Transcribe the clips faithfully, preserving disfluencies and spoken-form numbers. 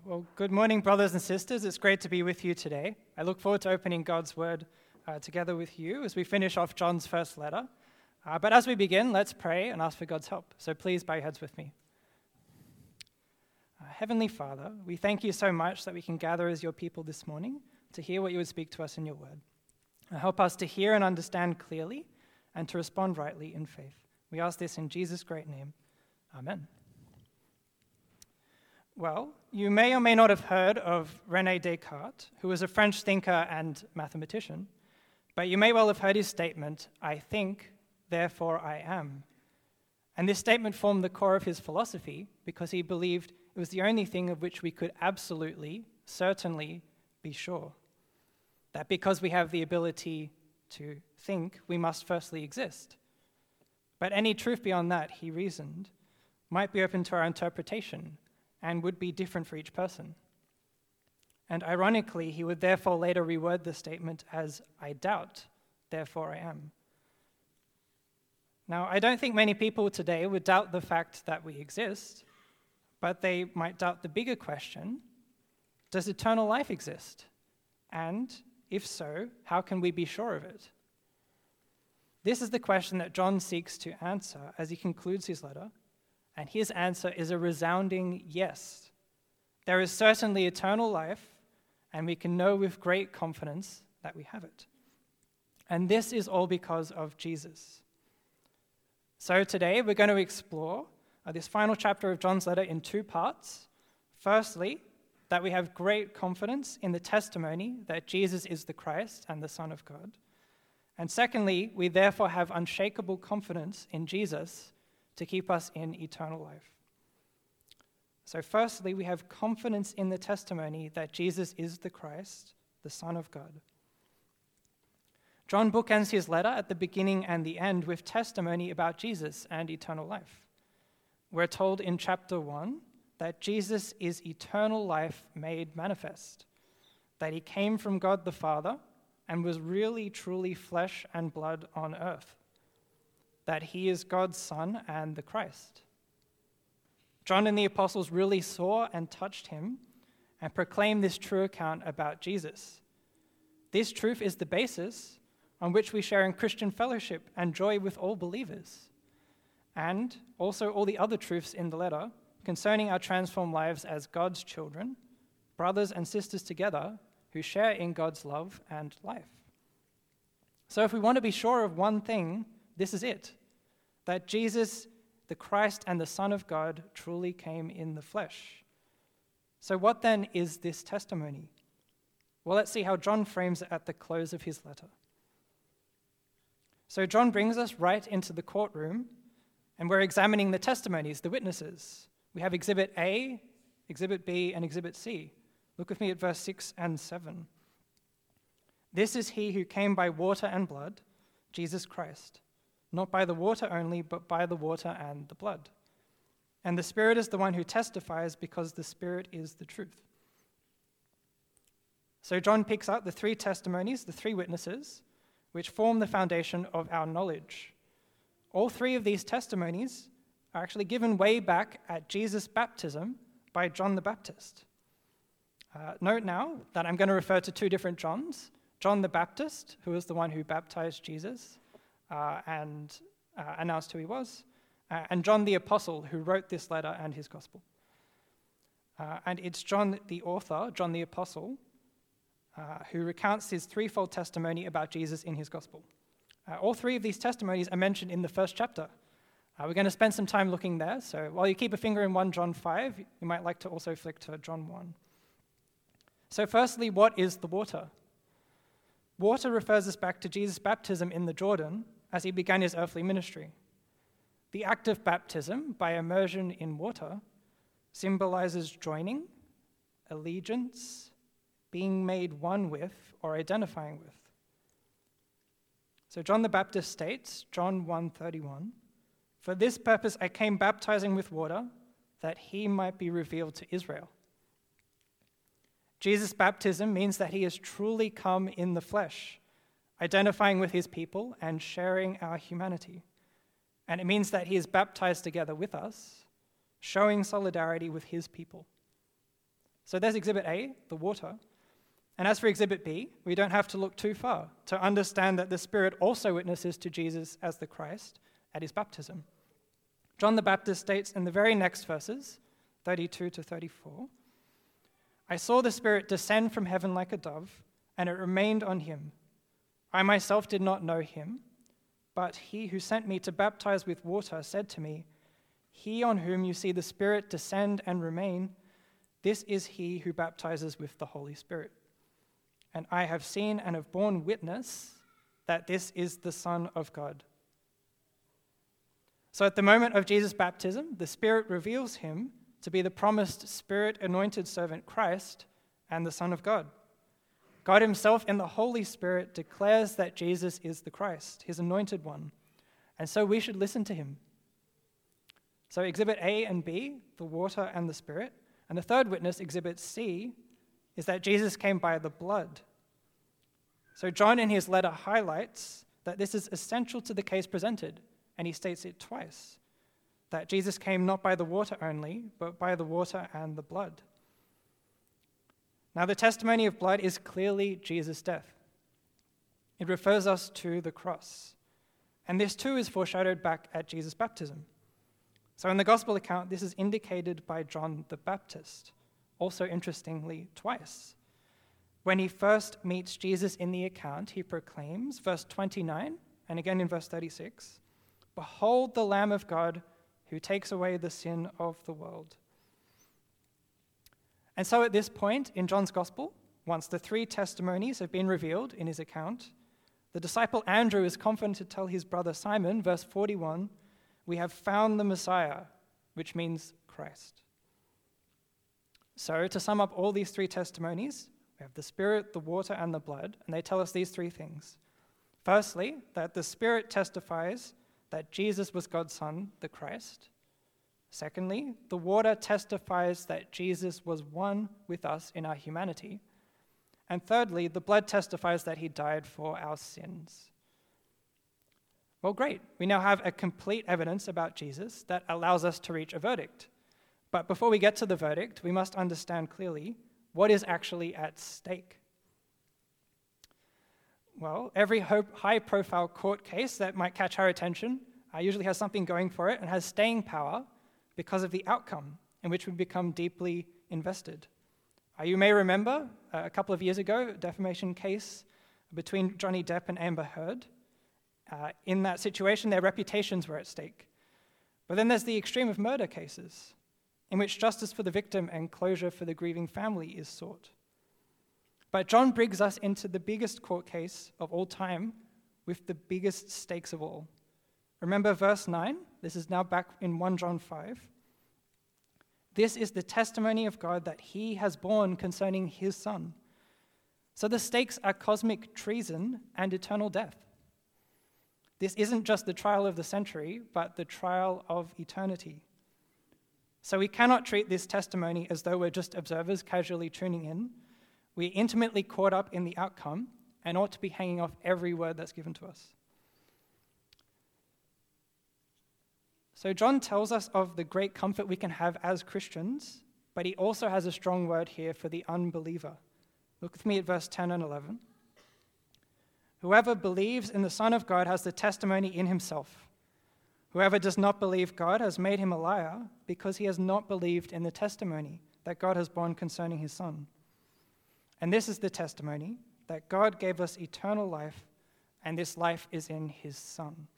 Well, good morning, brothers and sisters. It's great to be with you today. I look forward to opening God's Word uh, together with you as we finish off John's first letter. Uh, but as we begin, let's pray and ask for God's help. So please bow your heads with me. Uh, Heavenly Father, we thank you so much that we can gather as your people this morning to hear what you would speak to us in your Word. Uh, help us to hear and understand clearly and to respond rightly in faith. We ask this in Jesus' great name. Amen. Well, you may or may not have heard of René Descartes, who was a French thinker and mathematician, but you may well have heard his statement, "I think, therefore I am." And this statement formed the core of his philosophy because he believed it was the only thing of which we could absolutely, certainly be sure. That because we have the ability to think, we must firstly exist. But any truth beyond that, he reasoned, might be open to our interpretation and would be different for each person. And ironically, he would therefore later reword the statement as, "I doubt, therefore I am." Now, I don't think many people today would doubt the fact that we exist, but they might doubt the bigger question, does eternal life exist? And if so, how can we be sure of it? This is the question that John seeks to answer as he concludes his letter, and his answer is a resounding yes. There is certainly eternal life, and we can know with great confidence that we have it. And this is all because of Jesus. So today we're going to explore uh, this final chapter of John's letter in two parts. Firstly, that we have great confidence in the testimony that Jesus is the Christ and the Son of God. And secondly, we therefore have unshakable confidence in Jesus to keep us in eternal life. So firstly, we have confidence in the testimony that Jesus is the Christ, the Son of God. John bookends his letter at the beginning and the end with testimony about Jesus and eternal life. We're told in chapter one that Jesus is eternal life made manifest, that he came from God the Father and was really, truly flesh and blood on earth, that he is God's Son and the Christ. John and the apostles really saw and touched him and proclaimed this true account about Jesus. This truth is the basis on which we share in Christian fellowship and joy with all believers, and also all the other truths in the letter concerning our transformed lives as God's children, brothers and sisters together who share in God's love and life. So if we want to be sure of one thing, this is it, that Jesus, the Christ and the Son of God, truly came in the flesh. So what then is this testimony? Well, let's see how John frames it at the close of his letter. So John brings us right into the courtroom, and we're examining the testimonies, the witnesses. We have Exhibit A, Exhibit B, and Exhibit C. Look with me at verse six and seven. "This is he who came by water and blood, Jesus Christ, not by the water only, but by the water and the blood. And the Spirit is the one who testifies, because the Spirit is the truth." So John picks up the three testimonies, the three witnesses, which form the foundation of our knowledge. All three of these testimonies are actually given way back at Jesus' baptism by John the Baptist. Uh, note now that I'm going to refer to two different Johns. John the Baptist, who was the one who baptized Jesus uh, and uh, announced who he was, uh, and John the Apostle, who wrote this letter and his gospel. Uh, and it's John the author, John the Apostle, uh, who recounts his threefold testimony about Jesus in his gospel. Uh, all three of these testimonies are mentioned in the first chapter. Uh, we're going to spend some time looking there, so while you keep a finger in First John five, you might like to also flick to John one. So firstly, what is the water? Water refers us back to Jesus' baptism in the Jordan as he began his earthly ministry. The act of baptism, by immersion in water, symbolizes joining, allegiance, being made one with, or identifying with. So John the Baptist states, John one thirty-one, "For this purpose I came baptizing with water, that he might be revealed to Israel." Jesus' baptism means that he has truly come in the flesh, identifying with his people and sharing our humanity. And it means that he is baptized together with us, showing solidarity with his people. So there's Exhibit A, the water. And as for Exhibit B, we don't have to look too far to understand that the Spirit also witnesses to Jesus as the Christ at his baptism. John the Baptist states in the very next verses, thirty-two to thirty-four, "I saw the Spirit descend from heaven like a dove, and it remained on him. I myself did not know him, but he who sent me to baptize with water said to me, 'He on whom you see the Spirit descend and remain, this is he who baptizes with the Holy Spirit. And I have seen and have borne witness that this is the Son of God.'" So at the moment of Jesus' baptism, the Spirit reveals him to be the promised Spirit-anointed servant Christ and the Son of God. God himself in the Holy Spirit declares that Jesus is the Christ, his anointed one, and so we should listen to him. So Exhibit A and B, the water and the Spirit, and the third witness, Exhibit C, is that Jesus came by the blood. So John in his letter highlights that this is essential to the case presented, and he states it twice, that Jesus came not by the water only, but by the water and the blood. Now, the testimony of blood is clearly Jesus' death. It refers us to the cross. And this too is foreshadowed back at Jesus' baptism. So in the gospel account, this is indicated by John the Baptist, also interestingly twice. When he first meets Jesus in the account, he proclaims, verse twenty-nine, and again in verse thirty-six, "Behold the Lamb of God who takes away the sin of the world." And so at this point in John's gospel, once the three testimonies have been revealed in his account, the disciple Andrew is confident to tell his brother Simon, verse forty-one, "We have found the Messiah," which means Christ. So to sum up all these three testimonies, we have the Spirit, the water, and the blood, and they tell us these three things. Firstly, that the Spirit testifies that Jesus was God's Son, the Christ. Secondly, the water testifies that Jesus was one with us in our humanity. And thirdly, the blood testifies that he died for our sins. Well, great. We now have a complete evidence about Jesus that allows us to reach a verdict. But before we get to the verdict, we must understand clearly what is actually at stake. Well, every high-profile court case that might catch our attention uh, usually has something going for it and has staying power because of the outcome in which we become deeply invested. Uh, you may remember uh, a couple of years ago, a defamation case between Johnny Depp and Amber Heard. Uh, in that situation, their reputations were at stake. But then there's the extreme of murder cases, in which justice for the victim and closure for the grieving family is sought. But John brings us into the biggest court case of all time with the biggest stakes of all. Remember verse nine? This is now back in First John five. "This is the testimony of God that he has borne concerning his Son." So the stakes are cosmic treason and eternal death. This isn't just the trial of the century, but the trial of eternity. So we cannot treat this testimony as though we're just observers casually tuning in. We're intimately caught up in the outcome and ought to be hanging off every word that's given to us. So John tells us of the great comfort we can have as Christians, but he also has a strong word here for the unbeliever. Look with me at verse ten and eleven. "Whoever believes in the Son of God has the testimony in himself. Whoever does not believe God has made him a liar, because he has not believed in the testimony that God has borne concerning his Son. And this is the testimony, that God gave us eternal life, and this life is in his Son."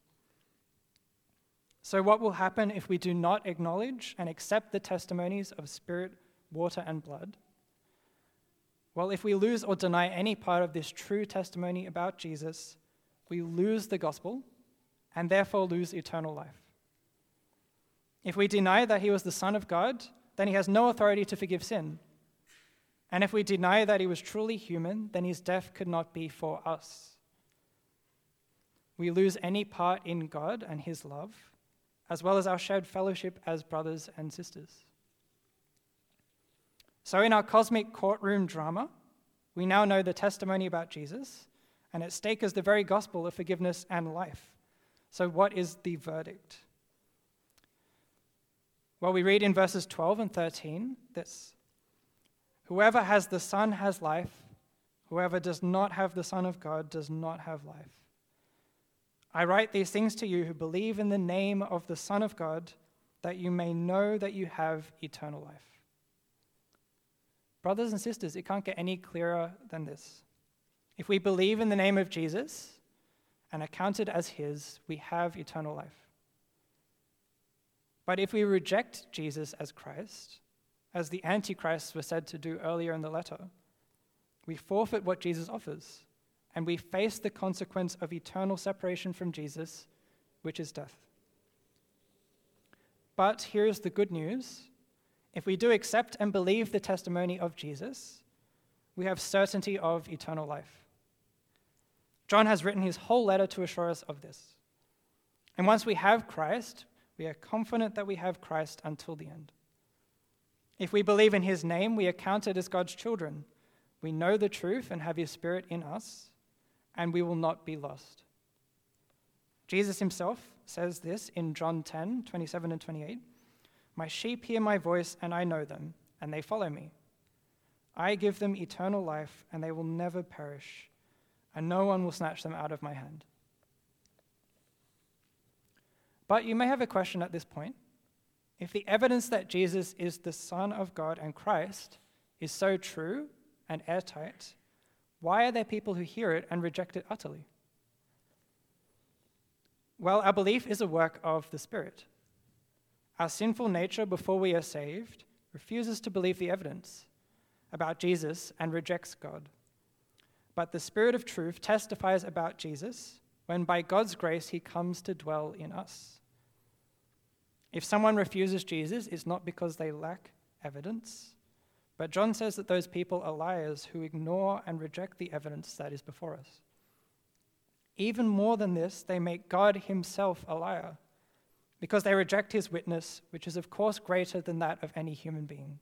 So what will happen if we do not acknowledge and accept the testimonies of Spirit, water, and blood? Well, if we lose or deny any part of this true testimony about Jesus, we lose the gospel and therefore lose eternal life. If we deny that he was the Son of God, then he has no authority to forgive sin. And if we deny that he was truly human, then his death could not be for us. We lose any part in God and his love, as well as our shared fellowship as brothers and sisters. So in our cosmic courtroom drama, we now know the testimony about Jesus, and at stake is the very gospel of forgiveness and life. So what is the verdict? Well, we read in verses twelve and thirteen this: Whoever has the Son has life. Whoever does not have the Son of God does not have life. I write these things to you who believe in the name of the Son of God, that you may know that you have eternal life. Brothers and sisters, it can't get any clearer than this. If we believe in the name of Jesus and are counted as his, we have eternal life. But if we reject Jesus as Christ, as the Antichrists were said to do earlier in the letter, we forfeit what Jesus offers, and we face the consequence of eternal separation from Jesus, which is death. But here is the good news. If we do accept and believe the testimony of Jesus, we have certainty of eternal life. John has written his whole letter to assure us of this. And once we have Christ, we are confident that we have Christ until the end. If we believe in his name, we are counted as God's children. We know the truth and have his Spirit in us, and we will not be lost. Jesus himself says this in John ten, twenty-seven and twenty-eight. My sheep hear my voice, and I know them, and they follow me. I give them eternal life, and they will never perish, and no one will snatch them out of my hand. But you may have a question at this point. If the evidence that Jesus is the Son of God and Christ is so true and airtight, why are there people who hear it and reject it utterly? Well, our belief is a work of the Spirit. Our sinful nature before we are saved refuses to believe the evidence about Jesus and rejects God. But the Spirit of truth testifies about Jesus when by God's grace he comes to dwell in us. If someone refuses Jesus, it's not because they lack evidence, but John says that those people are liars who ignore and reject the evidence that is before us. Even more than this, they make God himself a liar, because they reject his witness, which is of course greater than that of any human being.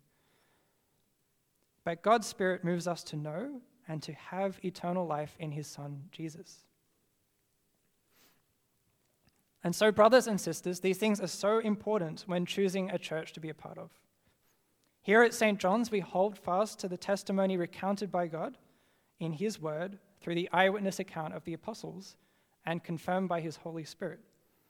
But God's Spirit moves us to know and to have eternal life in his Son, Jesus. And so, brothers and sisters, these things are so important when choosing a church to be a part of. Here at Saint John's, we hold fast to the testimony recounted by God in his word through the eyewitness account of the apostles and confirmed by his Holy Spirit.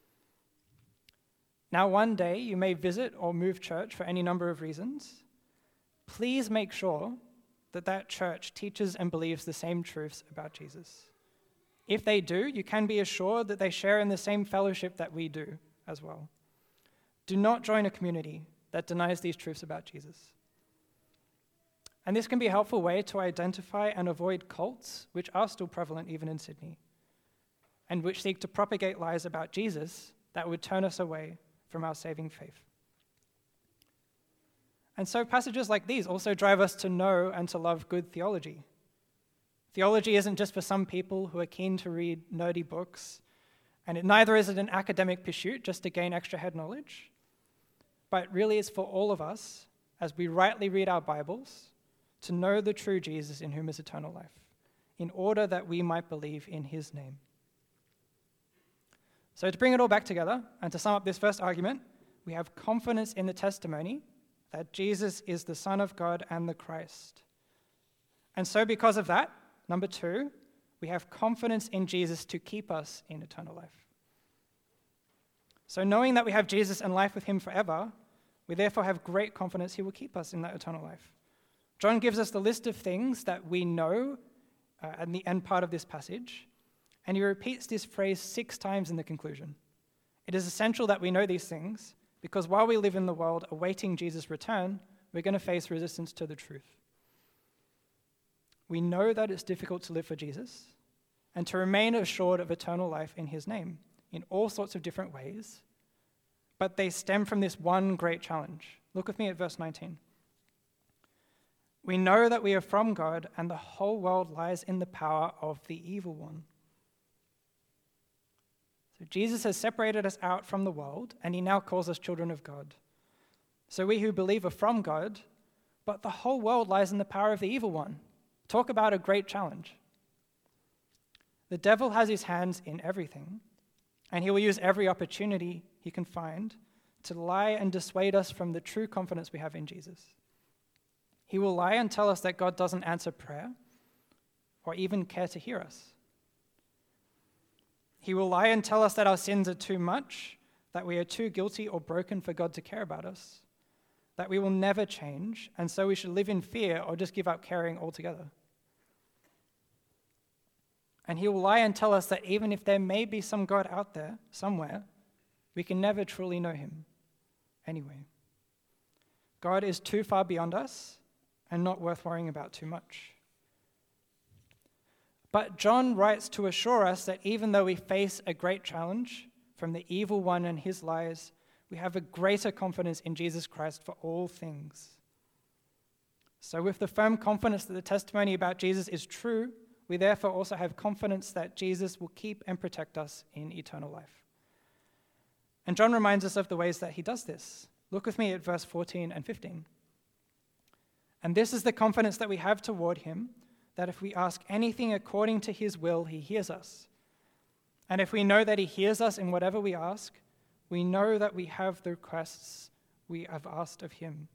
Now, one day you may visit or move church for any number of reasons. Please make sure that that church teaches and believes the same truths about Jesus. If they do, you can be assured that they share in the same fellowship that we do as well. Do not join a community that denies these truths about Jesus. And this can be a helpful way to identify and avoid cults, which are still prevalent even in Sydney, and which seek to propagate lies about Jesus that would turn us away from our saving faith. And so passages like these also drive us to know and to love good theology. Theology isn't just for some people who are keen to read nerdy books, and it neither is it an academic pursuit just to gain extra head knowledge, but really it's for all of us, as we rightly read our Bibles, to know the true Jesus in whom is eternal life, in order that we might believe in his name. So to bring it all back together, and to sum up this first argument, we have confidence in the testimony that Jesus is the Son of God and the Christ. And so because of that, number two, we have confidence in Jesus to keep us in eternal life. So knowing that we have Jesus and life with him forever, we therefore have great confidence he will keep us in that eternal life. John gives us the list of things that we know uh, at the end part of this passage, and he repeats this phrase six times in the conclusion. It is essential that we know these things, because while we live in the world awaiting Jesus' return, we're going to face resistance to the truth. We know that it's difficult to live for Jesus and to remain assured of eternal life in his name in all sorts of different ways, but they stem from this one great challenge. Look with me at verse nineteen. We know that we are from God, and the whole world lies in the power of the evil one. So Jesus has separated us out from the world, and he now calls us children of God. So we who believe are from God, but the whole world lies in the power of the evil one. Talk about a great challenge. The devil has his hands in everything, and he will use every opportunity he can find to lie and dissuade us from the true confidence we have in Jesus. He will lie and tell us that God doesn't answer prayer or even care to hear us. He will lie and tell us that our sins are too much, that we are too guilty or broken for God to care about us, that we will never change, and so we should live in fear or just give up caring altogether. And he will lie and tell us that even if there may be some God out there, somewhere, we can never truly know him anyway. God is too far beyond us and not worth worrying about too much. But John writes to assure us that even though we face a great challenge from the evil one and his lies, we have a greater confidence in Jesus Christ for all things. So with the firm confidence that the testimony about Jesus is true, we therefore also have confidence that Jesus will keep and protect us in eternal life. And John reminds us of the ways that he does this. Look with me at verse fourteen and fifteen. And this is the confidence that we have toward him, that if we ask anything according to his will, he hears us. And if we know that he hears us in whatever we ask, we know that we have the requests we have asked of him.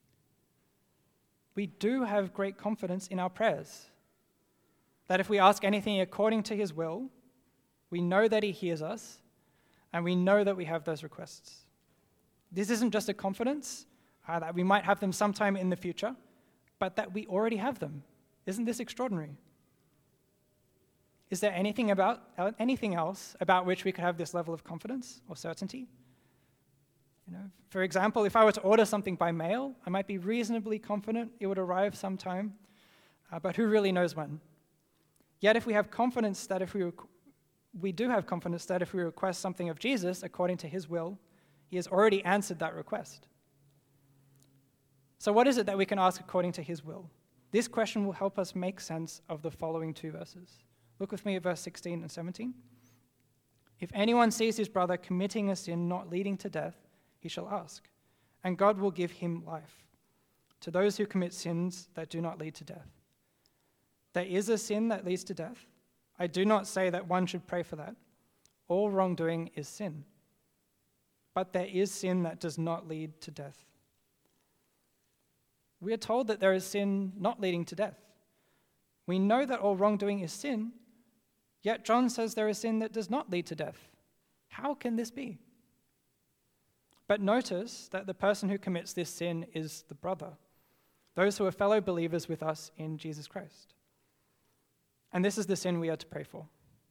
We do have great confidence in our prayers, that if we ask anything according to his will, we know that he hears us, and we know that we have those requests. This isn't just a confidence uh, that we might have them sometime in the future, but that we already have them. Isn't this extraordinary? Is there anything about uh, anything else about which we could have this level of confidence or certainty? You know, for example, if I were to order something by mail, I might be reasonably confident it would arrive sometime, uh, but who really knows when? Yet if we have confidence that if we requ- we do have confidence that if we request something of Jesus according to his will, he has already answered that request. So what is it that we can ask according to his will? This question will help us make sense of the following two verses. Look with me at verse sixteen and seventeen. If anyone sees his brother committing a sin not leading to death, he shall ask, and God will give him life. To those who commit sins that do not lead to death. There is a sin that leads to death. I do not say that one should pray for that. All wrongdoing is sin. But there is sin that does not lead to death. We are told that there is sin not leading to death. We know that all wrongdoing is sin, yet John says there is sin that does not lead to death. How can this be? But notice that the person who commits this sin is the brother, those who are fellow believers with us in Jesus Christ. And this is the sin we are to pray for.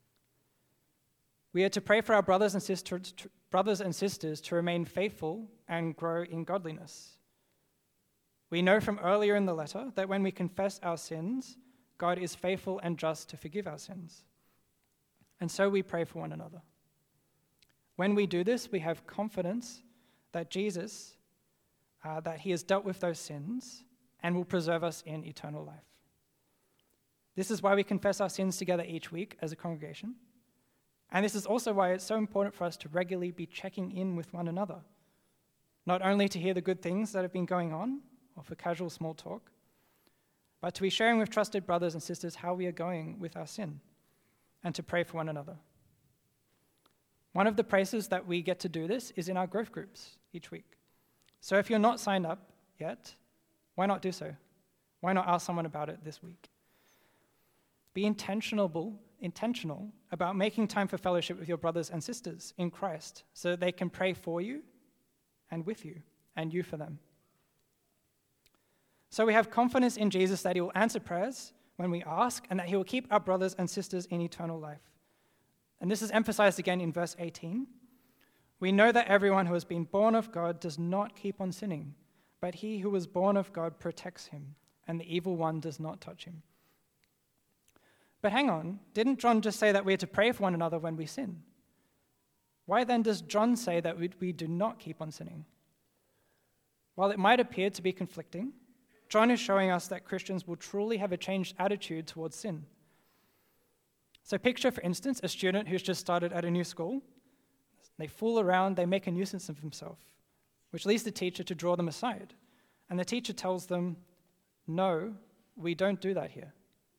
We are to pray for our brothers and sisters, brothers and sisters to remain faithful and grow in godliness. We know from earlier in the letter that when we confess our sins, God is faithful and just to forgive our sins. And so we pray for one another. When we do this, we have confidence that Jesus, uh, that he has dealt with those sins and will preserve us in eternal life. This is why we confess our sins together each week as a congregation. And this is also why it's so important for us to regularly be checking in with one another, not only to hear the good things that have been going on or for casual small talk, but to be sharing with trusted brothers and sisters how we are going with our sin and to pray for one another. One of the places that we get to do this is in our growth groups each week. So if you're not signed up yet, why not do so? Why not ask someone about it this week? Be intentional, intentional about making time for fellowship with your brothers and sisters in Christ so that they can pray for you and with you and you for them. So we have confidence in Jesus that he will answer prayers when we ask and that he will keep our brothers and sisters in eternal life. And this is emphasized again in verse eighteen. We know that everyone who has been born of God does not keep on sinning, but he who was born of God protects him, and the evil one does not touch him. But hang on, didn't John just say that we are to pray for one another when we sin? Why then does John say that we, we do not keep on sinning? While it might appear to be conflicting, John is showing us that Christians will truly have a changed attitude towards sin. So picture, for instance, a student who's just started at a new school. They fool around, they make a nuisance of themselves, which leads the teacher to draw them aside. And the teacher tells them, no, we don't do that here.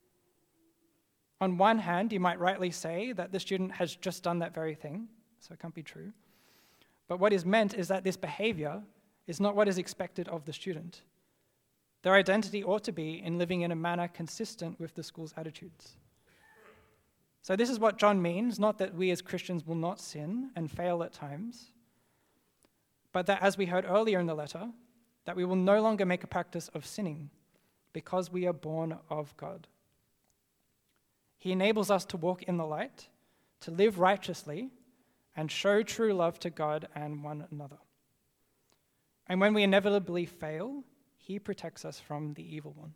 On one hand, you might rightly say that the student has just done that very thing, so it can't be true. But what is meant is that this behavior is not what is expected of the student. Their identity ought to be in living in a manner consistent with the school's attitudes. So this is what John means, not that we as Christians will not sin and fail at times, but that, as we heard earlier in the letter, that we will no longer make a practice of sinning because we are born of God. He enables us to walk in the light, to live righteously, and show true love to God and one another. And when we inevitably fail, he protects us from the evil one.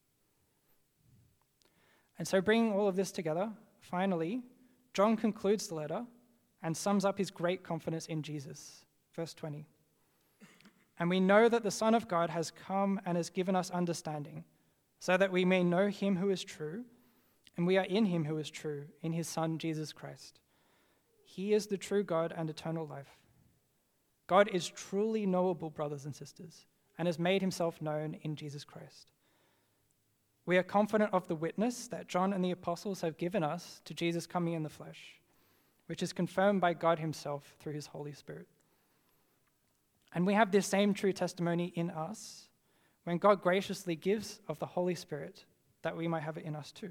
And so, bringing all of this together, finally, John concludes the letter and sums up his great confidence in Jesus. Verse twenty. And we know that the Son of God has come and has given us understanding, so that we may know him who is true, and we are in him who is true, in his Son, Jesus Christ. He is the true God and eternal life. God is truly knowable, brothers and sisters, and has made himself known in Jesus Christ. We are confident of the witness that John and the apostles have given us to Jesus coming in the flesh, which is confirmed by God himself through his Holy Spirit. And we have this same true testimony in us when God graciously gives of the Holy Spirit that we might have it in us too.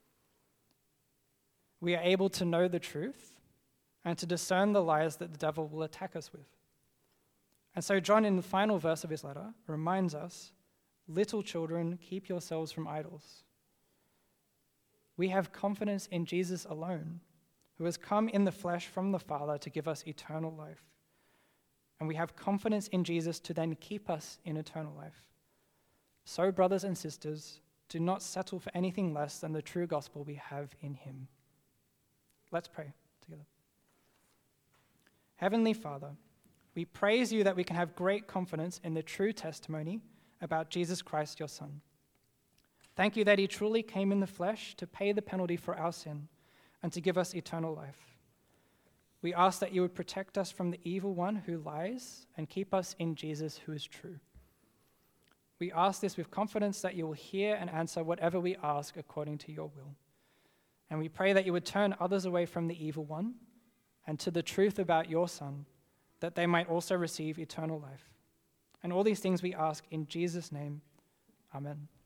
We are able to know the truth and to discern the lies that the devil will attack us with. And so John, in the final verse of his letter, reminds us, little children, keep yourselves from idols. We have confidence in Jesus alone, who has come in the flesh from the Father to give us eternal life. And we have confidence in Jesus to then keep us in eternal life. So, brothers and sisters, do not settle for anything less than the true gospel we have in him. Let's pray together. Heavenly Father, we praise you that we can have great confidence in the true testimony about Jesus Christ, your Son. Thank you that he truly came in the flesh to pay the penalty for our sin and to give us eternal life. We ask that you would protect us from the evil one who lies and keep us in Jesus who is true. We ask this with confidence that you will hear and answer whatever we ask according to your will. And we pray that you would turn others away from the evil one and to the truth about your Son, that they might also receive eternal life. And all these things we ask in Jesus' name. Amen.